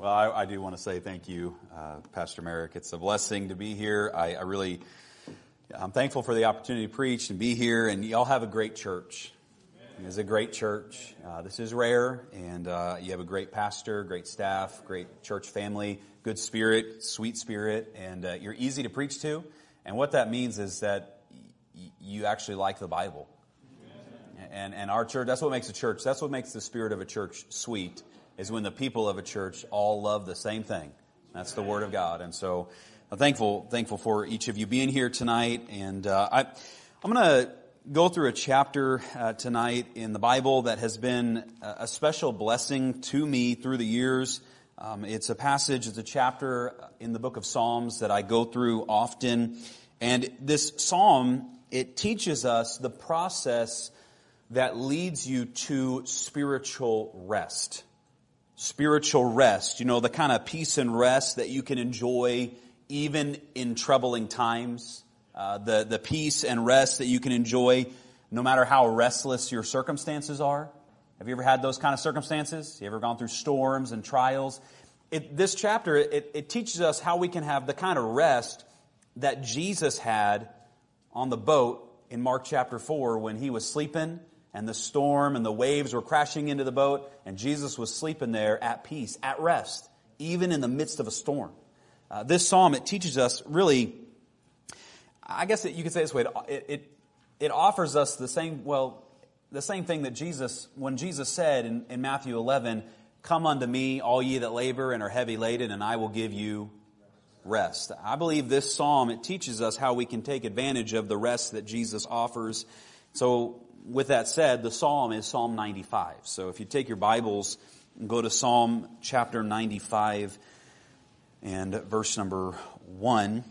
Well, I do want to say thank you, Pastor Merrick. It's a blessing to be here. I'm thankful for the opportunity to preach and be here, and y'all have a great church. It's a great church. This is rare, and you have a great pastor, great staff, great church family, good spirit, sweet spirit, and you're easy to preach to. And what that means is that you actually like the Bible. And our church, that's what makes a church, that's what makes the spirit of a church sweet, is when the people of a church all love the same thing. That's the Word of God. And so I'm thankful for each of you being here tonight. And I'm going to go through a chapter tonight in the Bible that has been a special blessing to me through the years. It's a chapter in the book of Psalms that I go through often. And this psalm, it teaches us the process that leads you to spiritual rest. Spiritual rest, the kind of peace and rest that you can enjoy even in troubling times. The peace and rest that you can enjoy no matter how restless your circumstances are. Have you ever had those kind of circumstances? You ever gone through storms and trials? This chapter, it teaches us how we can have the kind of rest that Jesus had on the boat in Mark chapter 4 when he was sleeping and the storm and the waves were crashing into the boat, and Jesus was sleeping there at peace, at rest, even in the midst of a storm. This psalm, it teaches us really, I guess you could say it this way, it offers us the same thing that when Jesus said in Matthew 11, "Come unto me, all ye that labor and are heavy laden, and I will give you rest." I believe this psalm, it teaches us how we can take advantage of the rest that Jesus offers. So with that said, the psalm is Psalm 95. So if you take your Bibles and go to Psalm chapter 95 and verse number 1.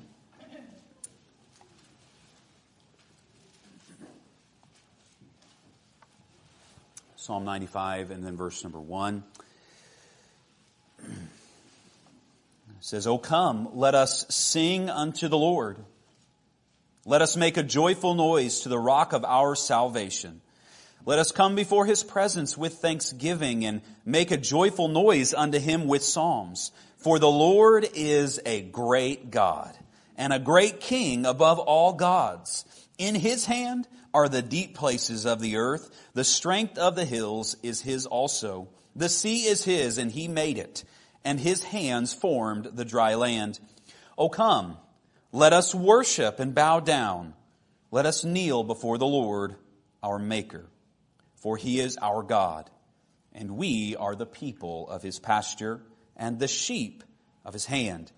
Psalm 95 and then verse number 1. It says, "O come, let us sing unto the Lord. Let us make a joyful noise to the rock of our salvation. Let us come before His presence with thanksgiving and make a joyful noise unto Him with psalms. For the Lord is a great God and a great King above all gods. In His hand are the deep places of the earth. The strength of the hills is His also. The sea is His, and He made it, and His hands formed the dry land. O come, let us worship and bow down. Let us kneel before the Lord, our Maker. For He is our God, and we are the people of His pasture and the sheep of His hand.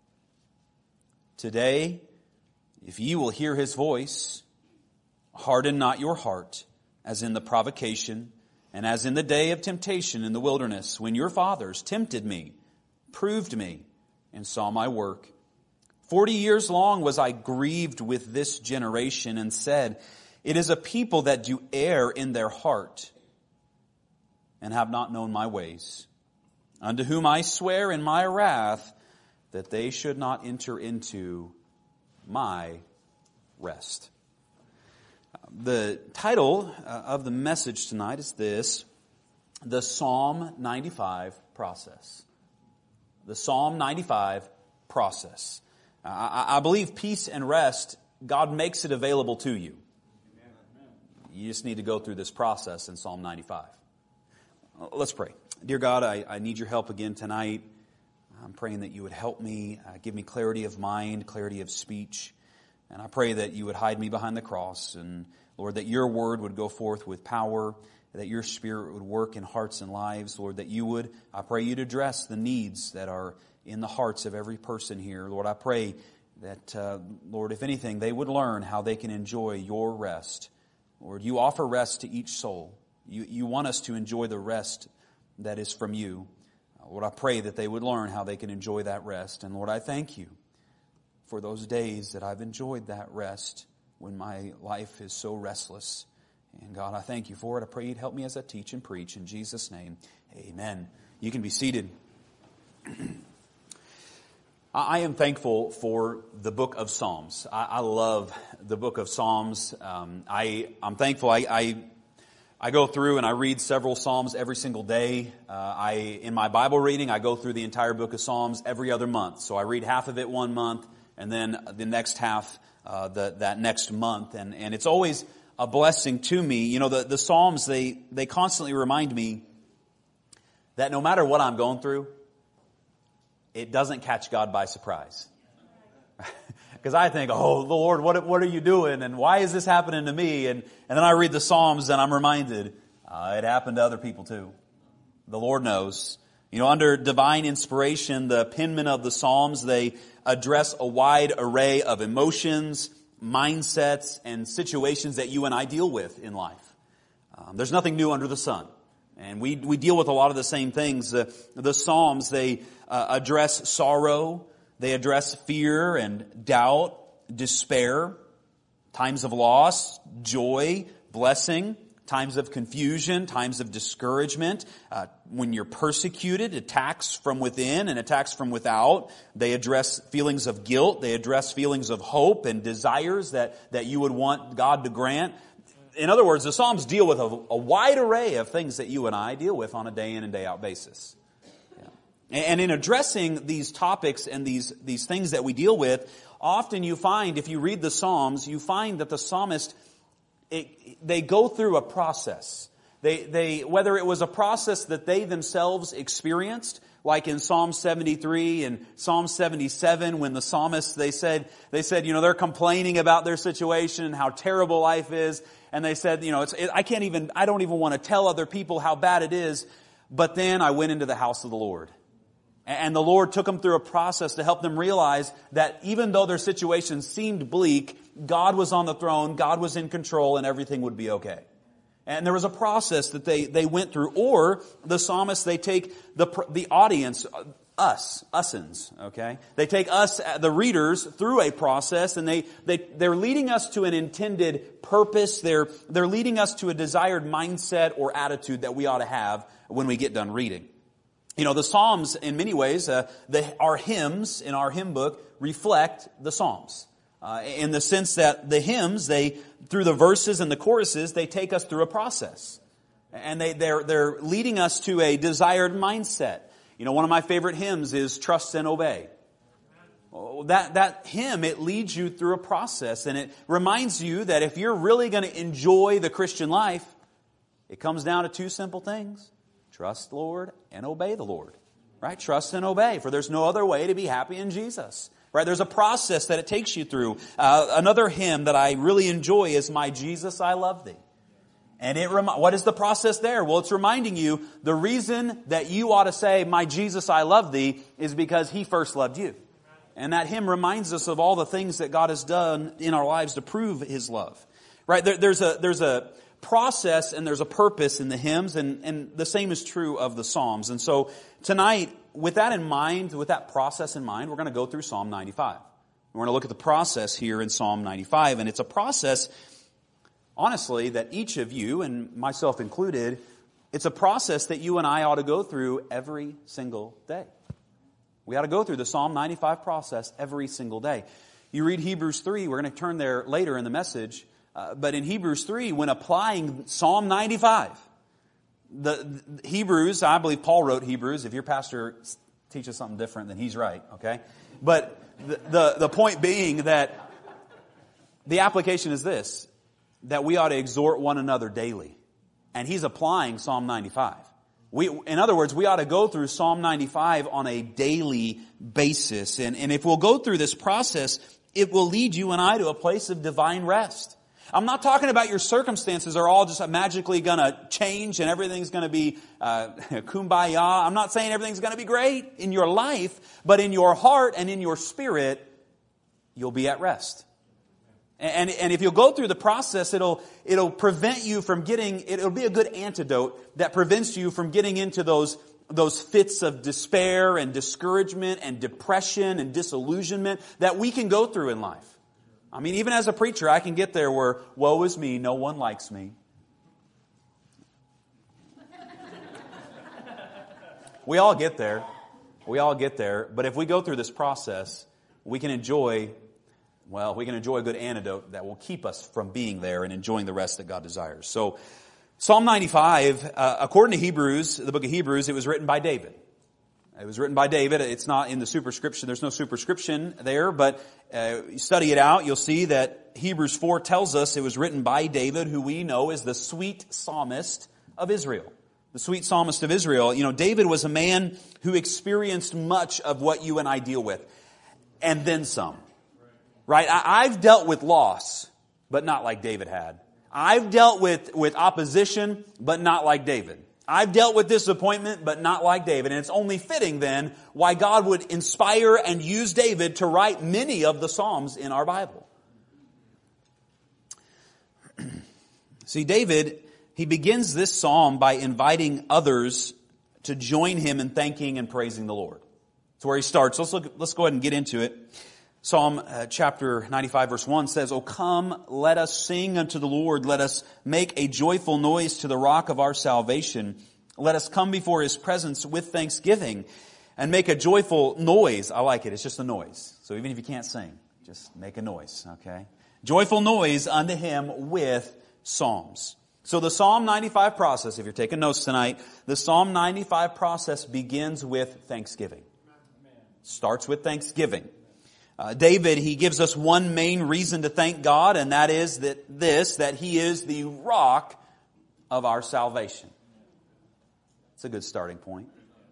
Today, if ye will hear His voice, harden not your heart, as in the provocation, and as in the day of temptation in the wilderness, when your fathers tempted me, proved me, and saw my work. 40 years long was I grieved with this generation, and said, It is a people that do err in their heart, and have not known my ways, unto whom I swear in my wrath, that they should not enter into my rest." The title of the message tonight is this: the Psalm 95 process. The Psalm 95 process. I believe peace and rest, God makes it available to you. You just need to go through this process in Psalm 95. Let's pray. Dear God, I need your help again tonight. I'm praying that you would help me, give me clarity of mind, clarity of speech. And I pray that you would hide me behind the cross. And Lord, that your word would go forth with power, that your Spirit would work in hearts and lives. Lord, that you would, I pray you'd address the needs that are in the hearts of every person here. Lord, I pray that, Lord, if anything, they would learn how they can enjoy your rest. Lord, you offer rest to each soul. You want us to enjoy the rest that is from you. Lord, I pray that they would learn how they can enjoy that rest. And Lord, I thank you for those days that I've enjoyed that rest when my life is so restless. And God, I thank you for it. I pray you'd help me as I teach and preach. In Jesus' name, amen. You can be seated. I am thankful for the book of Psalms. I love the book of Psalms. I'm thankful. I I go through and I read several Psalms every single day. In my Bible reading, I go through the entire book of Psalms every other month. So I read half of it one month, and then the next half that next month. And it's always a blessing to me. You know, the Psalms, they constantly remind me that no matter what I'm going through, it doesn't catch God by surprise. Because I think, oh, Lord, what are you doing? And why is this happening to me? And then I read the Psalms and I'm reminded, it happened to other people too. The Lord knows. You know, under divine inspiration, the penmen of the Psalms, they address a wide array of emotions, mindsets, and situations that you and I deal with in life. There's nothing new under the sun. And we deal with a lot of the same things. The Psalms, they address sorrow. They address fear and doubt, despair, times of loss, joy, blessing, times of confusion, times of discouragement, when you're persecuted, attacks from within and attacks from without. They address feelings of guilt. They address feelings of hope and desires that you would want God to grant. In other words, the Psalms deal with a wide array of things that you and I deal with on a day in and day out basis. And in addressing these topics and these things that we deal with, often you find, if you read the Psalms, you find that the psalmist, they go through a process. They whether it was a process that they themselves experienced, like in Psalm 73 and Psalm 77, when the psalmists, they said, you know, they're complaining about their situation and how terrible life is. And they said, you know, I don't even want to tell other people how bad it is. But then I went into the house of the Lord. And the Lord took them through a process to help them realize that even though their situation seemed bleak, God was on the throne, God was in control, and everything would be okay. And there was a process that they went through. Or the psalmists, they take the audience, usins, okay? They take us, the readers, through a process, and they're leading us to an intended purpose. They're leading us to a desired mindset or attitude that we ought to have when we get done reading. You know, the Psalms, in many ways, our hymns in our hymn book reflect the Psalms. In the sense that the hymns, through the verses and the choruses, they take us through a process. And they're leading us to a desired mindset. You know, one of my favorite hymns is Trust and Obey. That hymn, it leads you through a process. And it reminds you that if you're really going to enjoy the Christian life, it comes down to two simple things. Trust the Lord and obey the Lord. Right? Trust and obey, for there's no other way to be happy in Jesus. Right? There's a process that it takes you through. Another hymn that I really enjoy is My Jesus, I Love Thee. And what is the process there? Well, it's reminding you the reason that you ought to say, My Jesus, I love Thee, is because He first loved you. And that hymn reminds us of all the things that God has done in our lives to prove His love. Right? There's a process and there's a purpose in the hymns, and the same is true of the Psalms. And so tonight, with that in mind, with that process in mind, we're going to go through Psalm 95. We're going to look at the process here in Psalm 95, and it's a process, honestly, that each of you, and myself included, it's a process that you and I ought to go through every single day. We ought to go through the Psalm 95 process every single day. You read Hebrews 3, we're going to turn there later in the message, but in Hebrews 3, when applying Psalm 95, the Hebrews, I believe Paul wrote Hebrews. If your pastor teaches something different, then he's right, okay? But the point being that the application is this, that we ought to exhort one another daily. And he's applying Psalm 95. In other words, we ought to go through Psalm 95 on a daily basis. And if we'll go through this process, it will lead you and I to a place of divine rest. I'm not talking about your circumstances are all just magically going to change and everything's going to be kumbaya. I'm not saying everything's going to be great in your life, but in your heart and in your spirit, you'll be at rest. And if you'll go through the process, it'll prevent you from it'll be a good antidote that prevents you from getting into those fits of despair and discouragement and depression and disillusionment that we can go through in life. I mean, even as a preacher, I can get there where, woe is me, no one likes me. We all get there. We all get there. But if we go through this process, we can enjoy a good antidote that will keep us from being there and enjoying the rest that God desires. So Psalm 95, according to Hebrews, the book of Hebrews, it was written by David. It was written by David. It's not in the superscription. There's no superscription there, but you study it out, you'll see that Hebrews 4 tells us it was written by David, who we know is the sweet psalmist of Israel. The sweet psalmist of Israel. You know, David was a man who experienced much of what you and I deal with, and then some. Right? I've dealt with loss, but not like David had. I've dealt with opposition, but not like David. I've dealt with disappointment, but not like David. And it's only fitting then why God would inspire and use David to write many of the Psalms in our Bible. See, David, he begins this psalm by inviting others to join him in thanking and praising the Lord. That's where he starts. Let's go ahead and get into it. Psalm chapter 95 verse 1 says, "O come, let us sing unto the Lord. Let us make a joyful noise to the rock of our salvation. Let us come before His presence with thanksgiving and make a joyful noise." I like it. It's just a noise. So even if you can't sing, just make a noise, okay? Joyful noise unto Him with psalms. So the Psalm 95 process, if you're taking notes tonight, the Psalm 95 process begins with thanksgiving. Starts with thanksgiving. David, he gives us one main reason to thank God, and that is that He is the rock of our salvation. It's a good starting point.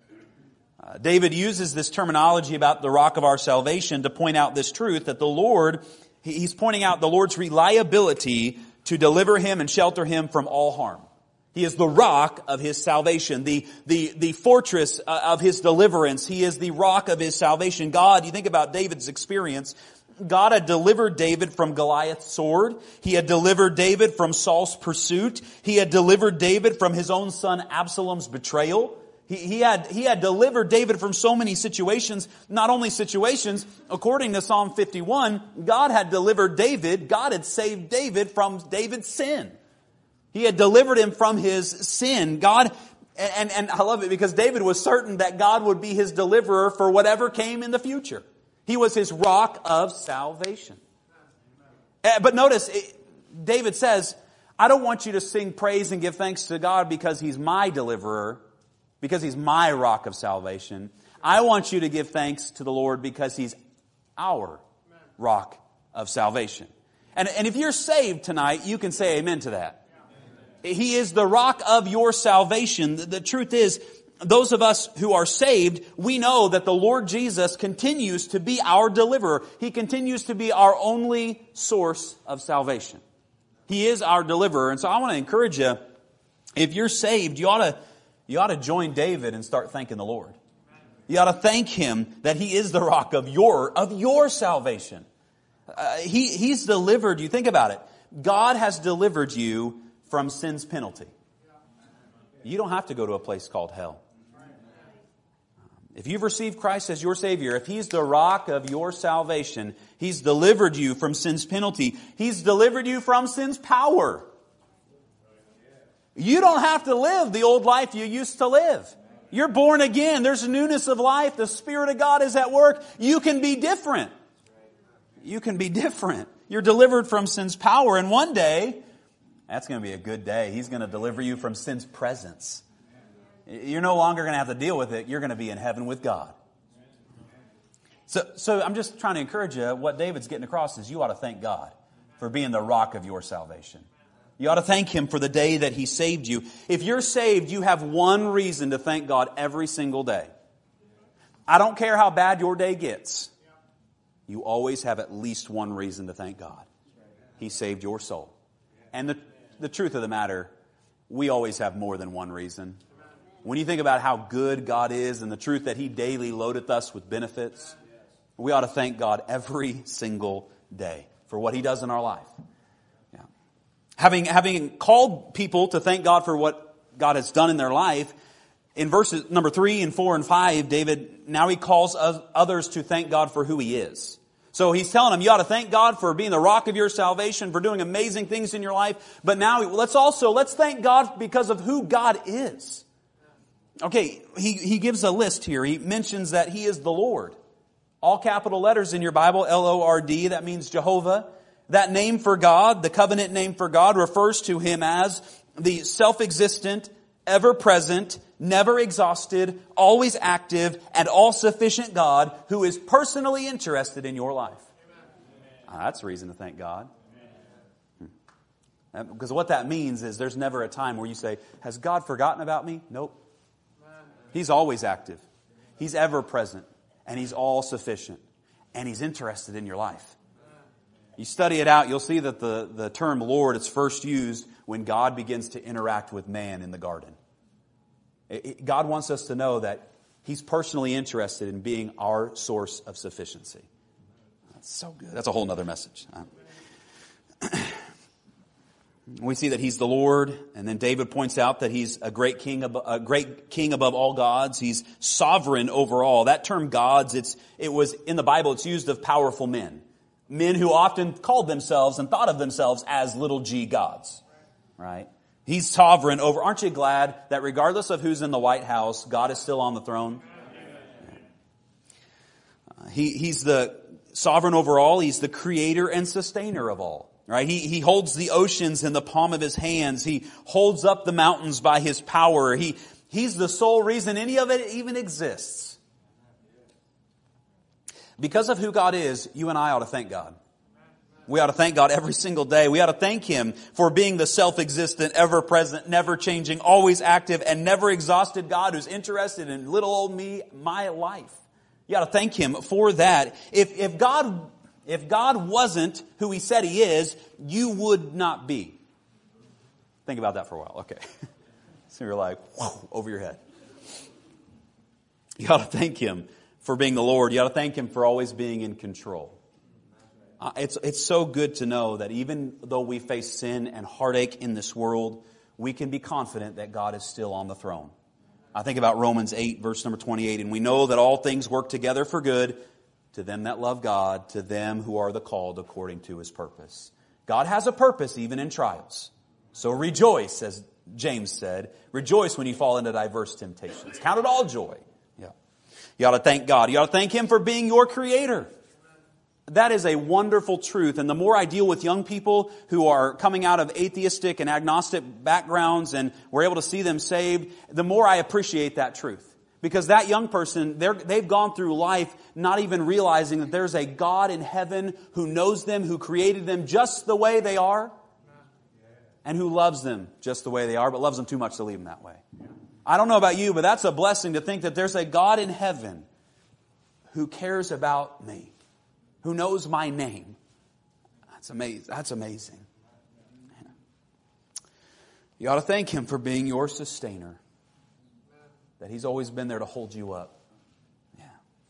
David uses this terminology about the rock of our salvation to point out this truth that the Lord, he's pointing out the Lord's reliability to deliver him and shelter him from all harm. He is the rock of his salvation, the fortress of his deliverance. He is the rock of his salvation. God, you think about David's experience, God had delivered David from Goliath's sword. He had delivered David from Saul's pursuit. He had delivered David from his own son Absalom's betrayal. He had delivered David from so many situations. Not only situations, according to Psalm 51, God had delivered David. God had saved David from David's sin. He had delivered him from his sin. God, and I love it because David was certain that God would be his deliverer for whatever came in the future. He was his rock of salvation. But notice, David says, I don't want you to sing praise and give thanks to God because He's my deliverer, because He's my rock of salvation. I want you to give thanks to the Lord because He's our rock of salvation. And if you're saved tonight, you can say amen to that. He is the rock of your salvation. The truth is, those of us who are saved, we know that the Lord Jesus continues to be our deliverer. He continues to be our only source of salvation. He is our deliverer. And so I want to encourage you, if you're saved, you ought to join David and start thanking the Lord. You ought to thank Him that He is the rock of your salvation. He's delivered you. Think about it. God has delivered you from sin's penalty. You don't have to go to a place called hell. If you've received Christ as your Savior, if He's the rock of your salvation, He's delivered you from sin's penalty. He's delivered you from sin's power. You don't have to live the old life you used to live. You're born again. There's newness of life. The Spirit of God is at work. You can be different. You can be different. You're delivered from sin's power. And one day, that's going to be a good day. He's going to deliver you from sin's presence. You're no longer going to have to deal with it. You're going to be in heaven with God. So I'm just trying to encourage you. What David's getting across is you ought to thank God for being the rock of your salvation. You ought to thank Him for the day that He saved you. If you're saved, you have one reason to thank God every single day. I don't care how bad your day gets. You always have at least one reason to thank God. He saved your soul. And the truth of the matter, we always have more than one reason. When you think about how good God is and the truth that He daily loadeth us with benefits, we ought to thank God every single day for what He does in our life. Yeah. Having called people to thank God for what God has done in their life, in verses number 3 and 4 and 5, David, now he calls others to thank God for who He is. So he's telling them, you ought to thank God for being the rock of your salvation, for doing amazing things in your life. But now let's thank God because of who God is. Okay, he gives a list here. He mentions that He is the Lord. All capital letters in your Bible, L-O-R-D, that means Jehovah. That name for God, the covenant name for God, refers to Him as the self-existent, ever-present, never exhausted, always active, and all-sufficient God who is personally interested in your life. That's a reason to thank God. Because what that means is there's never a time where you say, has God forgotten about me? Nope. He's always active. He's ever present. And He's all sufficient. And He's interested in your life. You study it out, you'll see that the term Lord is first used when God begins to interact with man in the garden. God wants us to know that He's personally interested in being our source of sufficiency. That's so good. That's a whole other message. We see that He's the Lord, and then David points out that He's a great king above all gods. He's sovereign over all. That term gods, it was in the Bible, it's used of powerful men. Men who often called themselves and thought of themselves as little g gods. Right? He's sovereign over. Aren't you glad that regardless of who's in the White House, God is still on the throne? He's the sovereign over all. He's the creator and sustainer of all. Right? He holds the oceans in the palm of His hands. He holds up the mountains by His power. He's the sole reason any of it even exists. Because of who God is, you and I ought to thank God. We ought to thank God every single day. We ought to thank Him for being the self-existent, ever-present, never-changing, always active, and never-exhausted God who's interested in little old me, my life. You ought to thank Him for that. If God wasn't who He said He is, you would not be. Think about that for a while. Okay. So you're like, whoa, over your head. You ought to thank Him for being the Lord. You ought to thank Him for always being in control. It's so good to know that even though we face sin and heartache in this world, we can be confident that God is still on the throne. I think about Romans 8, verse number 28, and we know that all things work together for good to them that love God, to them who are the called according to His purpose. God has a purpose even in trials. So rejoice, as James said. Rejoice when you fall into diverse temptations. Count it all joy. Yeah. You ought to thank God. You ought to thank Him for being your creator. That is a wonderful truth. And the more I deal with young people who are coming out of atheistic and agnostic backgrounds and we're able to see them saved, the more I appreciate that truth. Because that young person, they've gone through life not even realizing that there's a God in heaven who knows them, who created them just the way they are, and who loves them just the way they are, but loves them too much to leave them that way. I don't know about you, but that's a blessing to think that there's a God in heaven who cares about me, who knows my name. That's amazing. That's amazing. You ought to thank Him for being your sustainer. That He's always been there to hold you up. Yeah.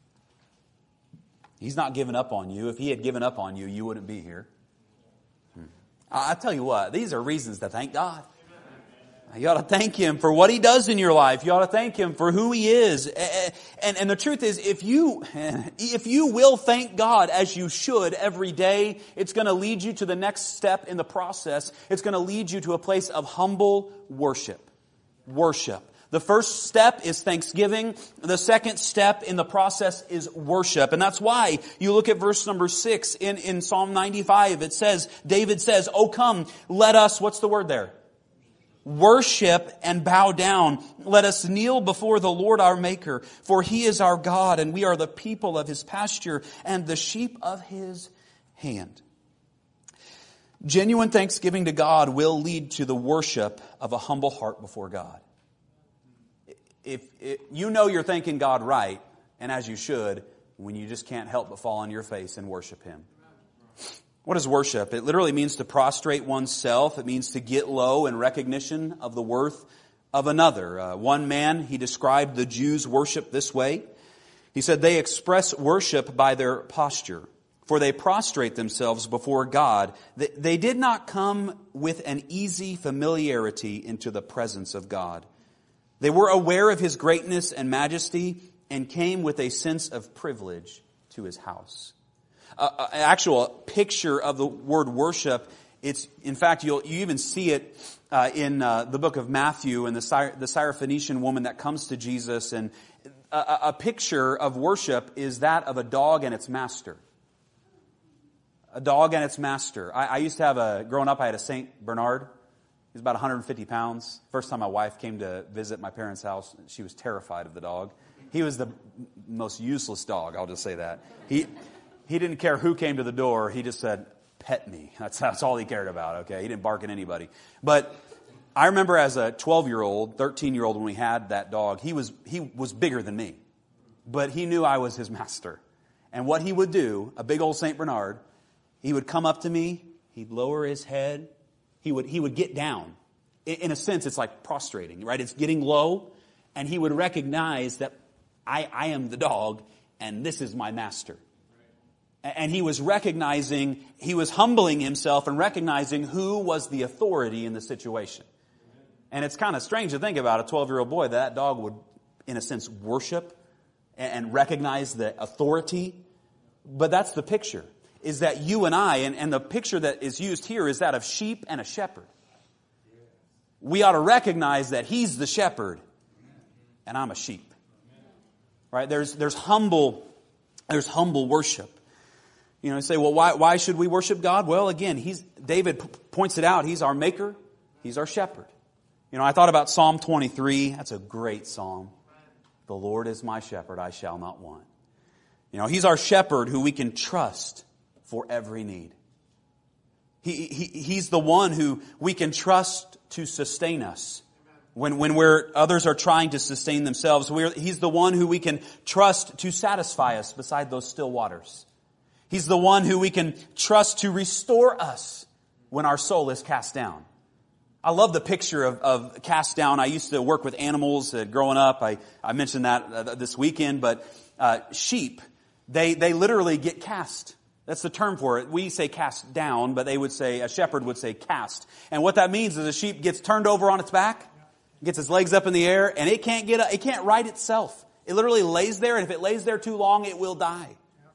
He's not given up on you. If He had given up on you, you wouldn't be here. I tell you what, these are reasons to thank God. You ought to thank Him for what He does in your life. You ought to thank Him for who He is. And the truth is, if you will thank God as you should every day, it's going to lead you to the next step in the process. It's going to lead you to a place of humble worship. Worship. The first step is thanksgiving. The second step in the process is worship. And that's why you look at verse number 6 in Psalm 95. It says, David says, "Oh come, let us," what's the word there? "Worship and bow down. Let us kneel before the Lord our Maker. For He is our God, and we are the people of His pasture and the sheep of His hand." Genuine thanksgiving to God will lead to the worship of a humble heart before God. If you know you're thanking God right, and as you should, when you just can't help but fall on your face and worship Him. What is worship? It literally means to prostrate oneself. It means to get low in recognition of the worth of another. One man, he described the Jews' worship this way. He said, "They express worship by their posture, for they prostrate themselves before God. They did not come with an easy familiarity into the presence of God. They were aware of His greatness and majesty and came with a sense of privilege to His house." An actual picture of the word worship. It's, in fact, you even see it in the book of Matthew and the Syrophoenician woman that comes to Jesus. And a picture of worship is that of a dog and its master. A dog and its master. I used to have growing up, I had a St. Bernard. He's about 150 pounds. First time my wife came to visit my parents' house, she was terrified of the dog. He was the most useless dog, I'll just say that. He didn't care who came to the door. He just said, pet me. That's all he cared about, okay? He didn't bark at anybody. But I remember as a 12-year-old, 13-year-old, when we had that dog, he was bigger than me. But he knew I was his master. And what he would do, a big old St. Bernard, he would come up to me, he'd lower his head, he would get down. In a sense, it's like prostrating, right? It's getting low, and he would recognize that I am the dog, and this is my master. And he was recognizing, he was humbling himself and recognizing who was the authority in the situation. And it's kind of strange to think about a 12-year-old boy that dog would, in a sense, worship and recognize the authority. But that's the picture, is that you and I, and the picture that is used here is that of sheep and a shepherd. We ought to recognize that he's the shepherd and I'm a sheep. Right? There's humble worship. You know, you say, well, why should we worship God? Well, again, David points it out. He's our maker. He's our shepherd. You know, I thought about Psalm 23. That's a great psalm. The Lord is my shepherd, I shall not want. You know, he's our shepherd who we can trust for every need. He's the one who we can trust to sustain us. When others are trying to sustain themselves, he's the one who we can trust to satisfy us beside those still waters. He's the one who we can trust to restore us when our soul is cast down. I love the picture of cast down. I used to work with animals growing up. I mentioned that this weekend, but sheep, they literally get cast. That's the term for it. We say cast down, but a shepherd would say cast. And what that means is a sheep gets turned over on its back, gets its legs up in the air, and it can't right itself. It literally lays there, and if it lays there too long, it will die.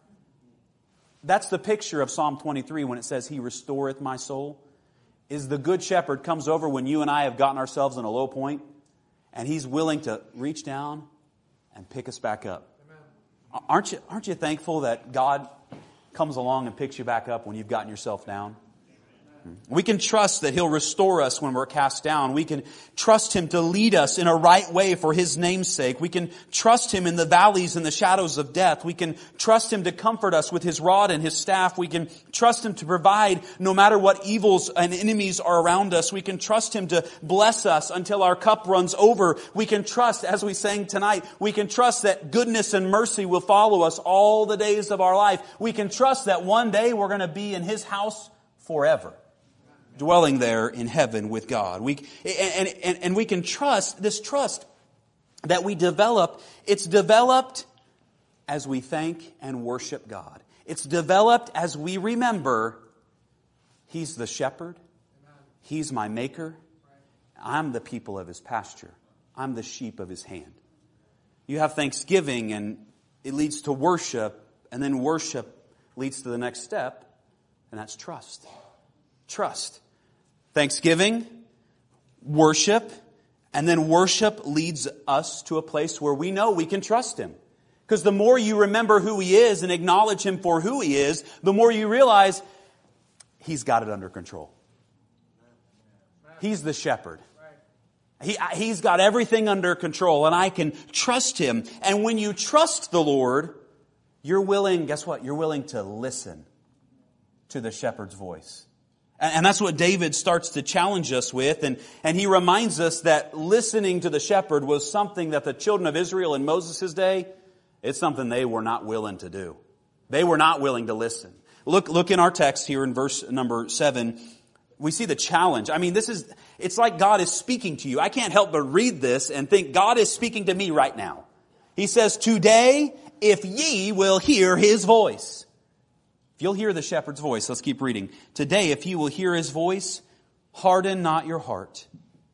That's the picture of Psalm 23 when it says, He restoreth my soul. Is the good shepherd comes over when you and I have gotten ourselves in a low point, and He's willing to reach down and pick us back up. Aren't you thankful that God comes along and picks you back up when you've gotten yourself down? We can trust that He'll restore us when we're cast down. We can trust Him to lead us in a right way for His name's sake. We can trust Him in the valleys and the shadows of death. We can trust Him to comfort us with His rod and His staff. We can trust Him to provide no matter what evils and enemies are around us. We can trust Him to bless us until our cup runs over. We can trust, as we sang tonight, we can trust that goodness and mercy will follow us all the days of our life. We can trust that one day we're going to be in His house forever, dwelling there in heaven with God. We can trust, this trust that we develop, it's developed as we thank and worship God. It's developed as we remember He's the shepherd. He's my maker. I'm the people of His pasture. I'm the sheep of His hand. You have thanksgiving and it leads to worship, and then worship leads to the next step, and that's trust. Trust. Thanksgiving, worship, and then worship leads us to a place where we know we can trust Him. Because the more you remember who He is and acknowledge Him for who He is, the more you realize He's got it under control. He's the shepherd. He's got everything under control, and I can trust Him. And when you trust the Lord, you're willing, guess what? You're willing to listen to the shepherd's voice. And that's what David starts to challenge us with. And he reminds us that listening to the shepherd was something that the children of Israel in Moses' day, it's something they were not willing to do. They were not willing to listen. Look in our text here in verse number 7. We see the challenge. I mean, it's like God is speaking to you. I can't help but read this and think God is speaking to me right now. He says, today, if ye will hear His voice. If you'll hear the shepherd's voice, let's keep reading. Today, if you will hear His voice, harden not your heart,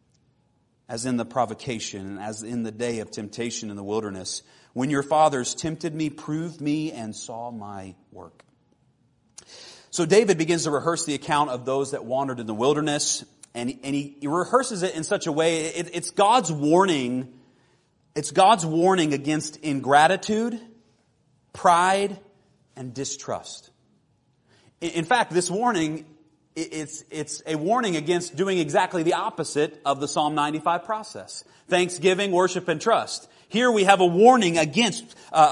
as in the provocation, and as in the day of temptation in the wilderness, when your fathers tempted me, proved me, and saw my work. So David begins to rehearse the account of those that wandered in the wilderness, and he rehearses it in such a way, it's God's warning. It's God's warning against ingratitude, pride, and distrust. In fact, this warning it's a warning against doing exactly the opposite of the Psalm 95 process. Thanksgiving, worship, and trust. Here we have a warning against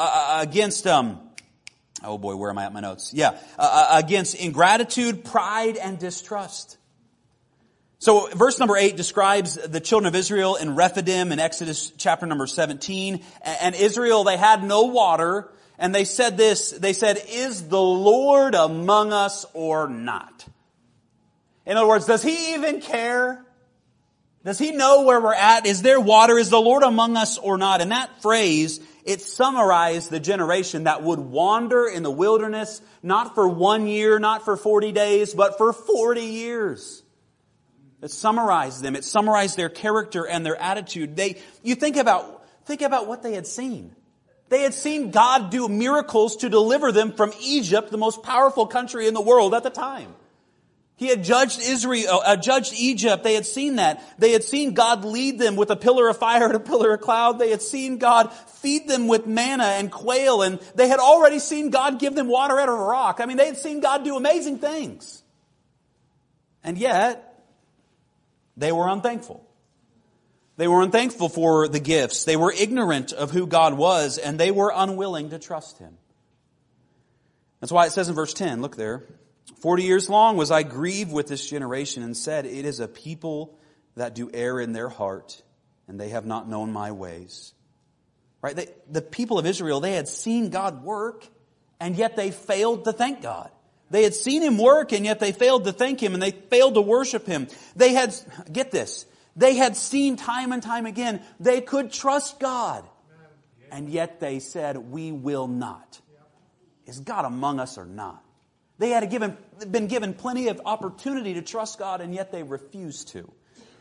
oh boy, where am I at my notes? Against ingratitude, pride, and distrust. So verse number 8 describes the children of Israel in Rephidim in Exodus chapter number 17. And Israel, they had no water. And they said this, they said, is the Lord among us or not? In other words, does He even care? Does He know where we're at? Is there water? Is the Lord among us or not? And that phrase, it summarized the generation that would wander in the wilderness, not for 1 year, not for 40 days, but for 40 years. It summarized them. It summarized their character and their attitude. You think about what they had seen. They had seen God do miracles to deliver them from Egypt, the most powerful country in the world at the time. He had judged Egypt. They had seen that. They had seen God lead them with a pillar of fire and a pillar of cloud. They had seen God feed them with manna and quail. And they had already seen God give them water out of a rock. I mean, they had seen God do amazing things. And yet, they were unthankful. They were unthankful for the gifts. They were ignorant of who God was, and they were unwilling to trust Him. That's why it says in verse 10, look there, 40 years long was I grieved with this generation and said, it is a people that do err in their heart, and they have not known my ways. Right? The people of Israel, they had seen God work, and yet they failed to thank God. They had seen Him work, and yet they failed to thank Him, and they failed to worship Him. They had, get this, they had seen time and time again they could trust God, and yet they said, we will not. Is God among us or not? They had been given plenty of opportunity to trust God, and yet they refused to.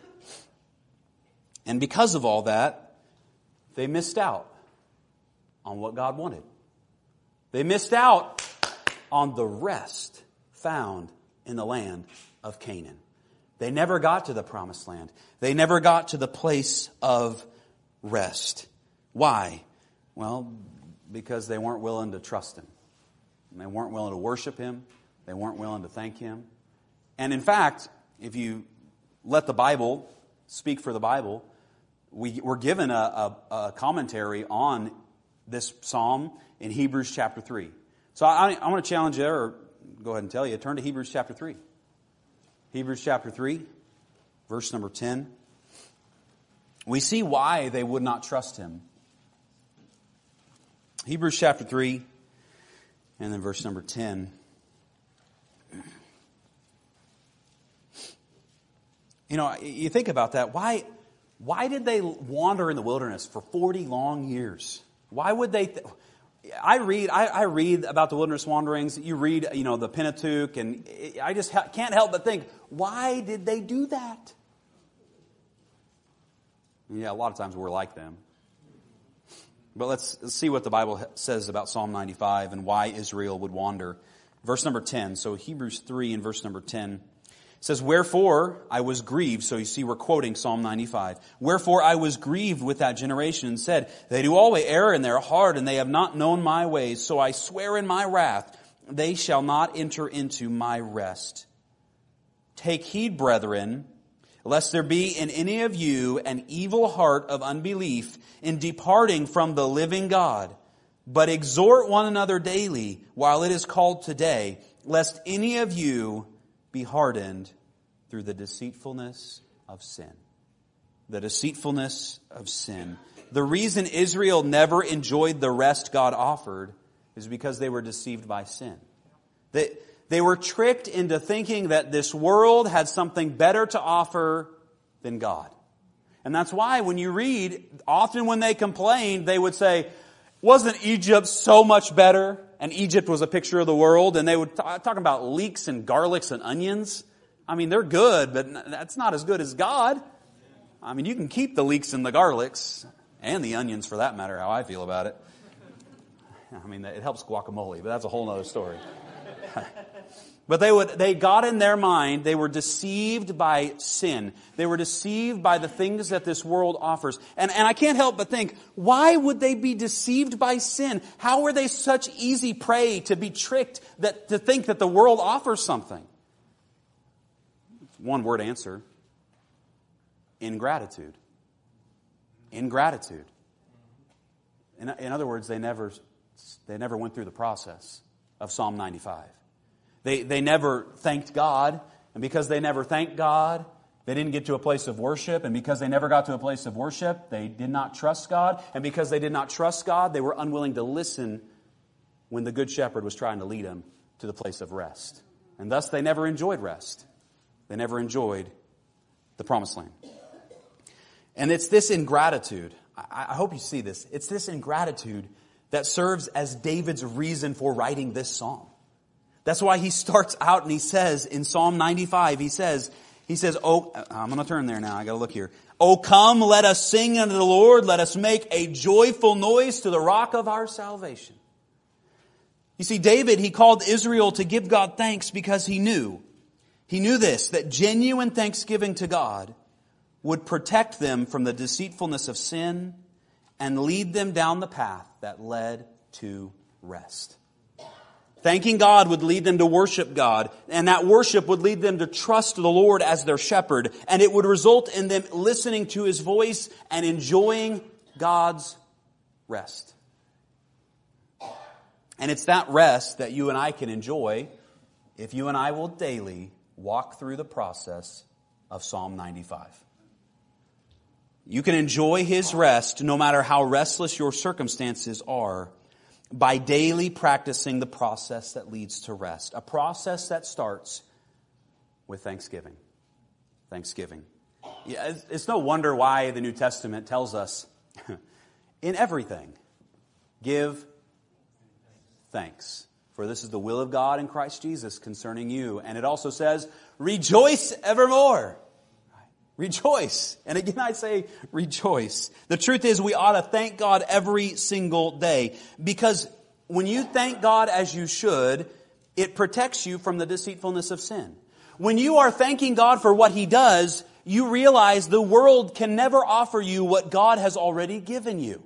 And because of all that, they missed out on what God wanted. They missed out on the rest found in the land of Canaan. They never got to the promised land. They never got to the place of rest. Why? Well, because they weren't willing to trust Him. And they weren't willing to worship Him. They weren't willing to thank Him. And in fact, if you let the Bible speak for the Bible, we're given a commentary on this psalm in Hebrews chapter 3. So I want to challenge you, or go ahead and tell you, turn to Hebrews chapter 3. Hebrews chapter 3, verse number 10. We see why they would not trust Him. Hebrews chapter 3, and then verse number 10. You know, you think about that. Why did they wander in the wilderness for 40 long years? Why would they... I read about the wilderness wanderings. You read, the Pentateuch, and I just can't help but think, why did they do that? Yeah, a lot of times we're like them. But let's see what the Bible says about Psalm 95 and why Israel would wander. Verse number 10. So Hebrews 3 and verse number 10 says, wherefore I was grieved. So you see, we're quoting Psalm 95. Wherefore I was grieved with that generation and said, they do always err in their heart, and they have not known my ways. So I swear in my wrath, they shall not enter into my rest. Take heed, brethren, lest there be in any of you an evil heart of unbelief in departing from the living God. But exhort one another daily while it is called today, lest any of you be hardened through the deceitfulness of sin. The deceitfulness of sin. The reason Israel never enjoyed the rest God offered is because they were deceived by sin. They were tricked into thinking that this world had something better to offer than God. And that's why when you read, often when they complained, they would say, wasn't Egypt so much better? And Egypt was a picture of the world, and they would talk about leeks and garlics and onions. I mean, they're good, but that's not as good as God. I mean, you can keep the leeks and the garlics, and the onions for that matter, how I feel about it. I mean, it helps guacamole, but that's a whole other story. But they got in their mind, they were deceived by sin. They were deceived by the things that this world offers. And I can't help but think, why would they be deceived by sin? How were they such easy prey to be tricked to think that the world offers something? one word answer. Ingratitude. Ingratitude. In other words, they never went through the process of Psalm 95. They never thanked God, and because they never thanked God, they didn't get to a place of worship, and because they never got to a place of worship, they did not trust God, and because they did not trust God, they were unwilling to listen when the Good Shepherd was trying to lead them to the place of rest. And thus they never enjoyed rest. They never enjoyed the promised land. And it's this ingratitude, I hope you see this, it's this ingratitude that serves as David's reason for writing this psalm. That's why he starts out and he says in Psalm 95, he says, oh, I'm going to turn there now, I got to look here. Oh, come, let us sing unto the Lord, let us make a joyful noise to the rock of our salvation. You see, David, he called Israel to give God thanks because he knew this, that genuine thanksgiving to God would protect them from the deceitfulness of sin and lead them down the path that led to rest. Thanking God would lead them to worship God, and that worship would lead them to trust the Lord as their shepherd, and it would result in them listening to His voice and enjoying God's rest. And it's that rest that you and I can enjoy if you and I will daily walk through the process of Psalm 95. You can enjoy His rest no matter how restless your circumstances are by daily practicing the process that leads to rest. A process that starts with thanksgiving. Thanksgiving. Yeah, it's no wonder why the New Testament tells us, in everything, give thanks. For this is the will of God in Christ Jesus concerning you. And it also says, rejoice evermore. Rejoice. And again, I say rejoice. The truth is we ought to thank God every single day. Because when you thank God as you should, it protects you from the deceitfulness of sin. When you are thanking God for what He does, you realize the world can never offer you what God has already given you.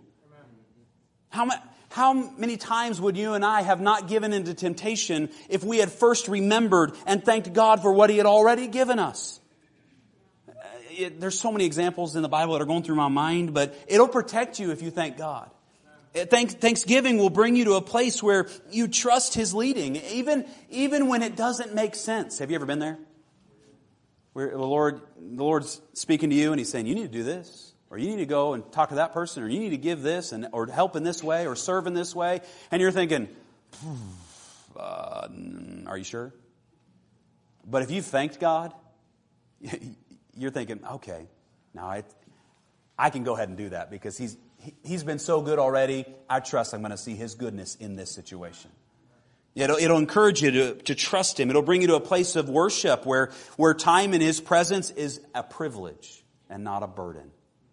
How many times would you and I have not given into temptation if we had first remembered and thanked God for what He had already given us? There's so many examples in the Bible that are going through my mind, but it'll protect you if you thank God. Thanksgiving will bring you to a place where you trust His leading, even when it doesn't make sense. Have you ever been there? Where the Lord's speaking to you and He's saying, you need to do this, or you need to go and talk to that person, or you need to give this, or help in this way, or serve in this way. And you're thinking, are you sure? But if you've thanked God, you're thinking, okay, now I can go ahead and do that because He's been so good already. I trust I'm going to see His goodness in this situation. It'll encourage you to trust Him. It'll bring you to a place of worship where time in His presence is a privilege and not a burden.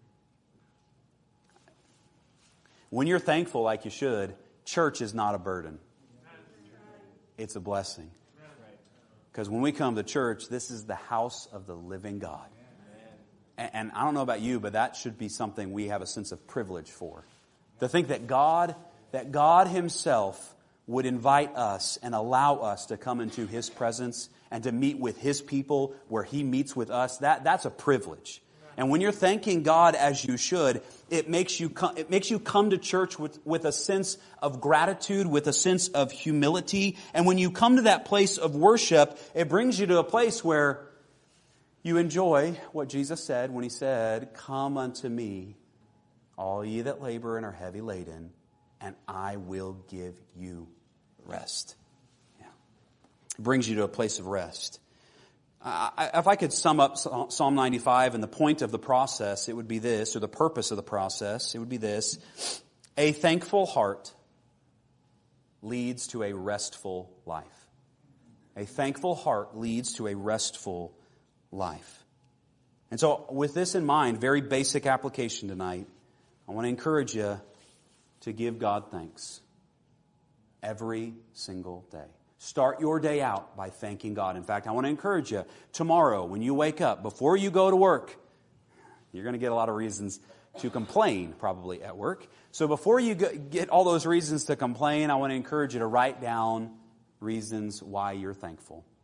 When you're thankful like you should, church is not a burden. It's a blessing. Because when we come to church, this is the house of the living God. And I don't know about you, but that should be something we have a sense of privilege for. To think that God Himself would invite us and allow us to come into His presence and to meet with His people where He meets with us, that's a privilege. And when you're thanking God as you should, it makes you come to church with a sense of gratitude, with a sense of humility. And when you come to that place of worship, it brings you to a place where you enjoy what Jesus said when He said, come unto me, all ye that labor and are heavy laden, and I will give you rest. Yeah. It brings you to a place of rest. If I could sum up Psalm 95 and the point of the process, it would be this, or the purpose of the process, it would be this. A thankful heart leads to a restful life. A thankful heart leads to a restful life. And so with this in mind, very basic application tonight, I want to encourage you to give God thanks every single day. Start your day out by thanking God. In fact, I want to encourage you, tomorrow when you wake up, before you go to work, you're going to get a lot of reasons to complain probably at work. So before you get all those reasons to complain, I want to encourage you to write down reasons why you're thankful.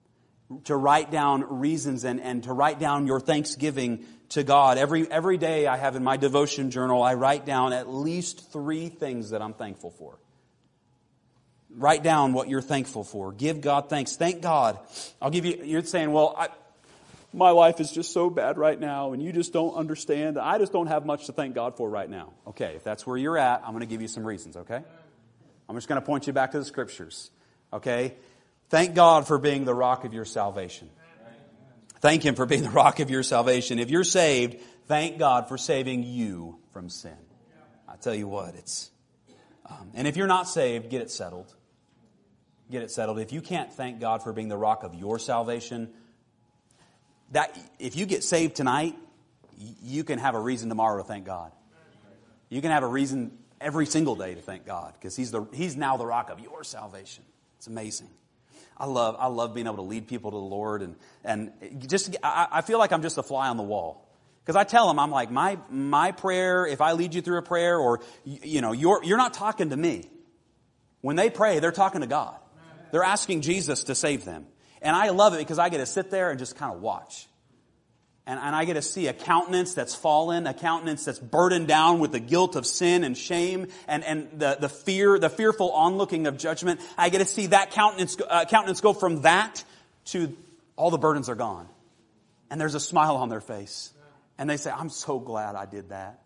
to write down reasons and to write down your thanksgiving to God. Every day I have in my devotion journal, I write down at least 3 things that I'm thankful for. Write down what you're thankful for. Give God thanks. Thank God. You're saying, well, my life is just so bad right now, and you just don't understand. I just don't have much to thank God for right now. Okay, if that's where you're at, I'm going to give you some reasons, okay? I'm just going to point you back to the Scriptures, okay? Thank God for being the rock of your salvation. Thank Him for being the rock of your salvation. If you're saved, thank God for saving you from sin. I tell you what, it's... and if you're not saved, get it settled. Get it settled. If you can't thank God for being the rock of your salvation, that if you get saved tonight, you can have a reason tomorrow to thank God. You can have a reason every single day to thank God because He's now the rock of your salvation. It's amazing. I love being able to lead people to the Lord and just I feel like I'm just a fly on the wall. Because I tell them, I'm like, my prayer, if I lead you through a prayer or, you're not talking to me. When they pray, they're talking to God. They're asking Jesus to save them. And I love it because I get to sit there and just kind of watch. And I get to see a countenance that's fallen, a countenance that's burdened down with the guilt of sin and shame and the fearful onlooking of judgment. I get to see that countenance go from that to all the burdens are gone. And there's a smile on their face. And they say, I'm so glad I did that.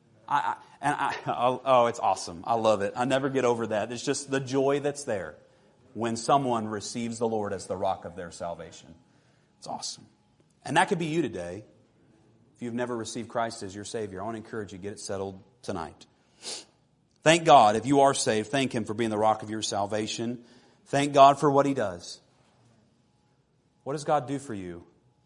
It's awesome. I love it. I never get over that. It's just the joy that's there when someone receives the Lord as the rock of their salvation. It's awesome. And that could be you today. If you've never received Christ as your Savior, I want to encourage you to get it settled tonight. Thank God. If you are saved, thank Him for being the rock of your salvation. Thank God for what He does. What does God do for you?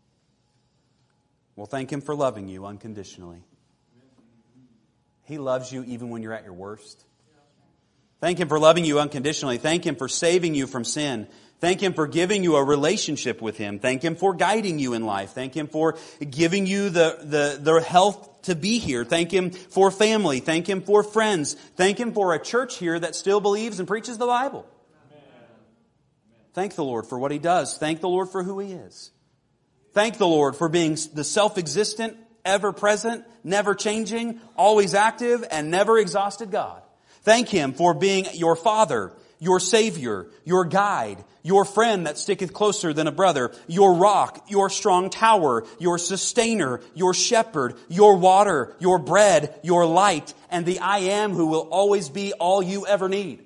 Well, thank Him for loving you unconditionally. He loves you even when you're at your worst. Thank Him for loving you unconditionally. Thank Him for saving you from sin. Thank Him for giving you a relationship with Him. Thank Him for guiding you in life. Thank Him for giving you the health to be here. Thank Him for family. Thank Him for friends. Thank Him for a church here that still believes and preaches the Bible. Amen. Thank the Lord for what He does. Thank the Lord for who He is. Thank the Lord for being the self-existent, ever-present, never-changing, always active, and never-exhausted God. Thank Him for being your Father, your Savior, your guide, your friend that sticketh closer than a brother, your rock, your strong tower, your sustainer, your shepherd, your water, your bread, your light, and the I Am who will always be all you ever need.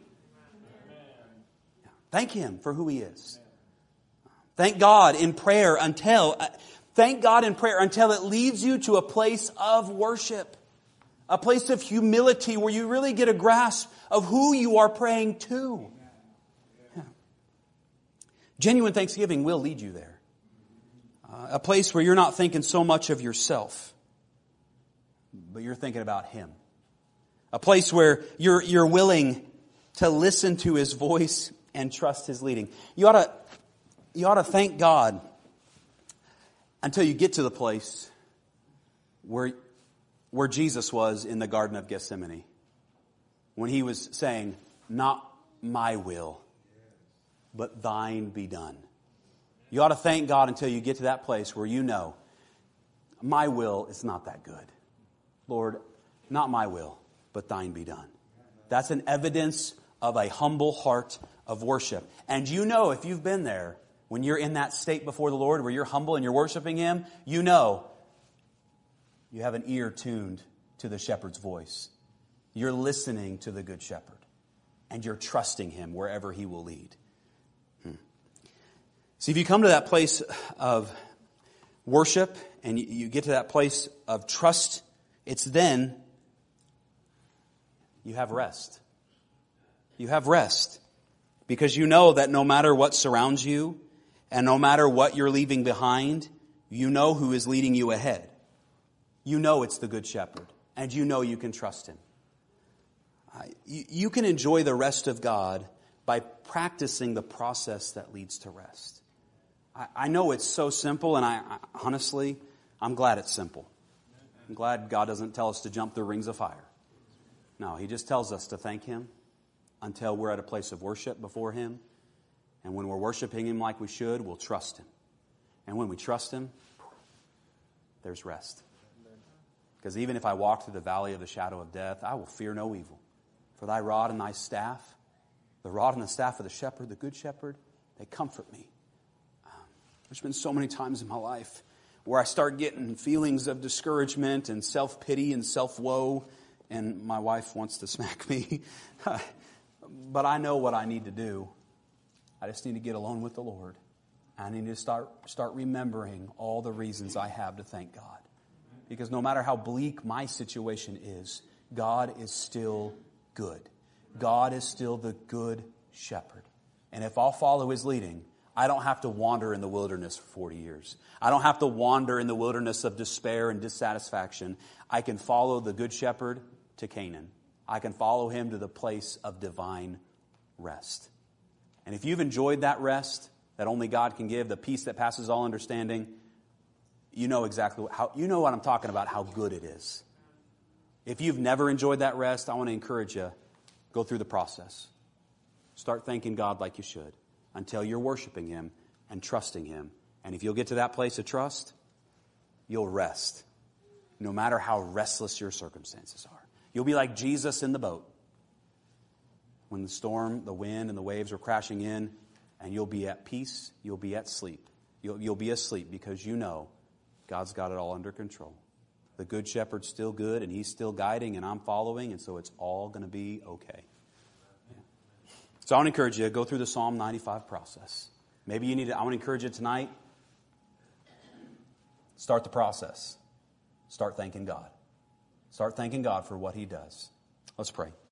Thank Him for who He is. Thank God in prayer until it leads you to a place of worship. A place of humility where you really get a grasp of who you are praying to. Yeah. Genuine thanksgiving will lead you there. A place where you're not thinking so much of yourself, but you're thinking about Him. A place where you're willing to listen to His voice and trust His leading. You ought to thank God until you get to the place where Jesus was in the Garden of Gethsemane. When He was saying, not my will, but thine be done. You ought to thank God until you get to that place where you know, my will is not that good. Lord, not my will, but thine be done. That's an evidence of a humble heart of worship. And you know, if you've been there, when you're in that state before the Lord where you're humble and you're worshiping Him, you know you have an ear tuned to the shepherd's voice. You're listening to the good shepherd. And you're trusting Him wherever He will lead. See, if you come to that place of worship and you get to that place of trust, it's then you have rest. You have rest. Because you know that no matter what surrounds you and no matter what you're leaving behind, you know who is leading you ahead. You know it's the Good Shepherd, and you know you can trust Him. You can enjoy the rest of God by practicing the process that leads to rest. I know it's so simple, and honestly, I'm glad it's simple. I'm glad God doesn't tell us to jump through rings of fire. No, He just tells us to thank Him until we're at a place of worship before Him. And when we're worshiping Him like we should, we'll trust Him. And when we trust Him, there's rest. Because even if I walk through the valley of the shadow of death, I will fear no evil. For thy rod and thy staff, the rod and the staff of the shepherd, the good shepherd, they comfort me. There's been so many times in my life where I start getting feelings of discouragement and self-pity and self-woe, and my wife wants to smack me. But I know what I need to do. I just need to get alone with the Lord. I need to start remembering all the reasons I have to thank God. Because no matter how bleak my situation is, God is still good. God is still the good shepherd. And if I'll follow His leading, I don't have to wander in the wilderness for 40 years. I don't have to wander in the wilderness of despair and dissatisfaction. I can follow the good shepherd to Canaan. I can follow him to the place of divine rest. And if you've enjoyed that rest that only God can give, the peace that passes all understanding, you know exactly you know what I'm talking about, how good it is. If you've never enjoyed that rest, I want to encourage you, go through the process. Start thanking God like you should until you're worshiping Him and trusting Him. And if you'll get to that place of trust, you'll rest, no matter how restless your circumstances are. You'll be like Jesus in the boat when the storm, the wind, and the waves are crashing in, and you'll be at peace, you'll be at sleep. You'll be asleep because you know God's got it all under control. The good shepherd's still good, and He's still guiding, and I'm following, and so it's all going to be okay. Yeah. So I want to encourage you, go through the Psalm 95 process. Maybe you need to, I want to encourage you tonight, start the process. Start thanking God. Start thanking God for what He does. Let's pray.